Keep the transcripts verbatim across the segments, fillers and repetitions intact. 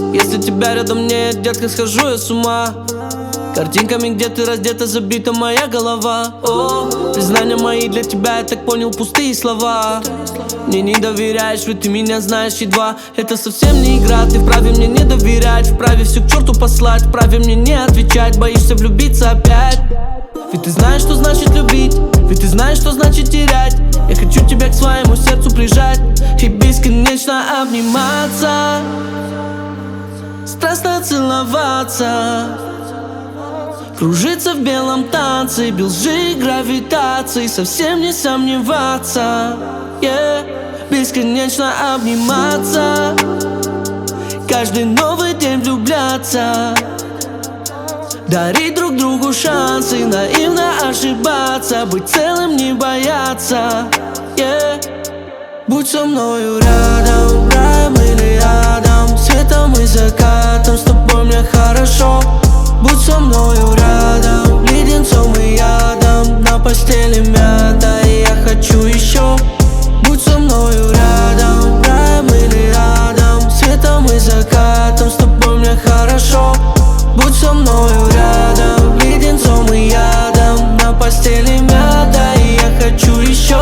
Если тебя рядом нет, детка, схожу я с ума. Картинками, где ты раздета, забита моя голова. О, признания мои для тебя, я так понял, пустые слова. Мне не доверяешь, ведь ты меня знаешь едва. Это совсем не игра, ты вправе мне не доверять. Вправе все к черту послать, вправе мне не отвечать. Боишься влюбиться опять. Ведь ты знаешь, что значит любить, ведь ты знаешь, что значит терять. Я хочу тебя к своему сердцу прижать и бесконечно обниматься, страстно целоваться, кружиться в белом танце, без лжи и гравитации, совсем не сомневаться, yeah. Бесконечно обниматься, каждый новый день влюбляться, дарить друг другу шансы, наивно ошибаться, быть целым, не бояться, yeah. Будь со мною рядом, раем или адом, светом и закатом, с тобой мне хорошо. Будь со мною рядом, леденцом и ядом, на постели мята, и я хочу еще. Будь со мною рядом, раем или адом, светом и закатом, с тобой мне хорошо. Будь со мною рядом, леденцом и ядом, на постели мята, и я хочу еще.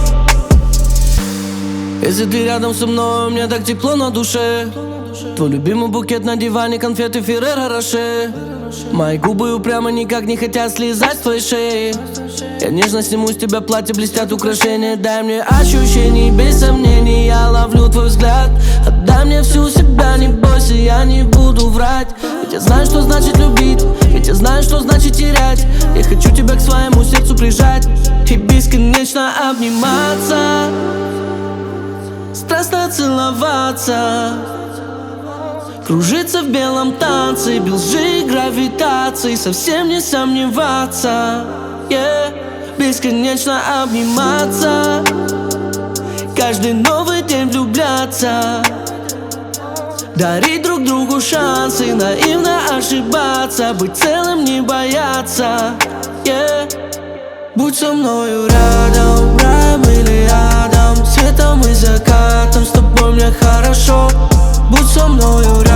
Если ты рядом со мной, мне так тепло на душе. Твой любимый букет на диване, конфеты Ферреро Роше. Мои губы упрямо никак не хотят слезать с твоей шеи. Я нежно сниму с тебя платье, блестят украшения. Дай мне ощущений, без сомнений, я ловлю твой взгляд. Отдай мне всю себя, не бойся, я не буду врать. Ведь я знаю, что значит любить, ведь я знаю, что значит терять. Я хочу тебя к своему сердцу прижать и бесконечно обниматься, страстно целоваться, кружиться в белом танце, без лжи и гравитации, совсем не сомневаться, yeah. Бесконечно обниматься, каждый новый день влюбляться, дарить друг другу шансы, наивно ошибаться, быть целым, не бояться, yeah. Будь со мною рядом, раем или адом, светом и закатом, с тобой мне хорошо. Будь со мною рядом.